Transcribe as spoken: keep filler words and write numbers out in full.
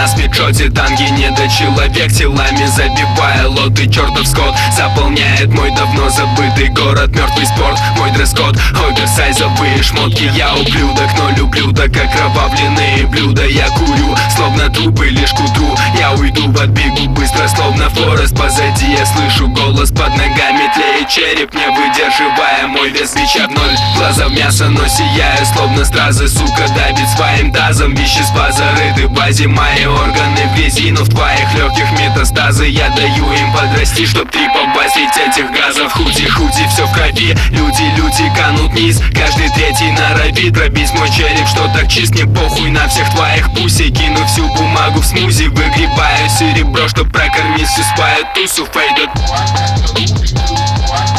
на спидшоте танки, недочеловек, телами забивая лоты. Чертов скот заполняет мой давно забытый город. Мертвый спорт, мой дресс-код, оверсайзовые шмотки. Я ублюдок, но люблю так окровавленные блюда. Я курю, словно трупы, лишь к утру я уйду в отбегу быстро, словно Форест. Позади я слышу голос, под ногами тлеет череп, не выдерживая мой вес. Свеча в ноль, глаза в мясо, но сияю, словно стразы. Сука давит своим тазом, вещества зарыты в базе. Мои органы в грязи, но в твоих легких метастазы. Я даю им подрасти, чтоб три побасить этих газов. Худи-худи, все в крови, люди-люди канут вниз. Каждый третий норовит пробить мой череп, что так чист. Мне похуй на всех твоих пусей, кину всю бумагу в смузи. Выгребаю серебро, чтоб прокормить всю свою тусу. Фейдет.